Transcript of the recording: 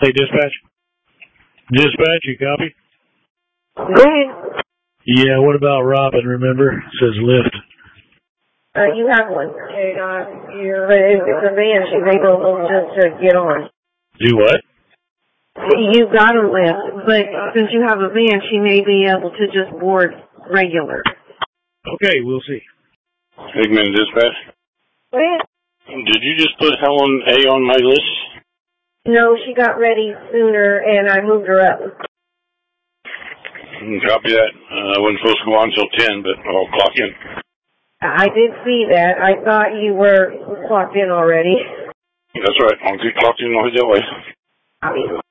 Hey, dispatch. Dispatch, you copy? Go ahead. Yeah, what about Robin, remember? It says lift. You have one. You're ready with the van. She's able to get on. Do what? You got a lift, but since you have a van, she may be able to just board regular. Okay, we'll see. Hickman Dispatch. Go ahead. Did you just put Helen A on my list? No, she got ready sooner, and I moved her up. Copy that. I wasn't supposed to go on until 10, but I'll clock in. I did see that. I thought you were clocked in already. That's right. I'll get clocked in that way. Copy.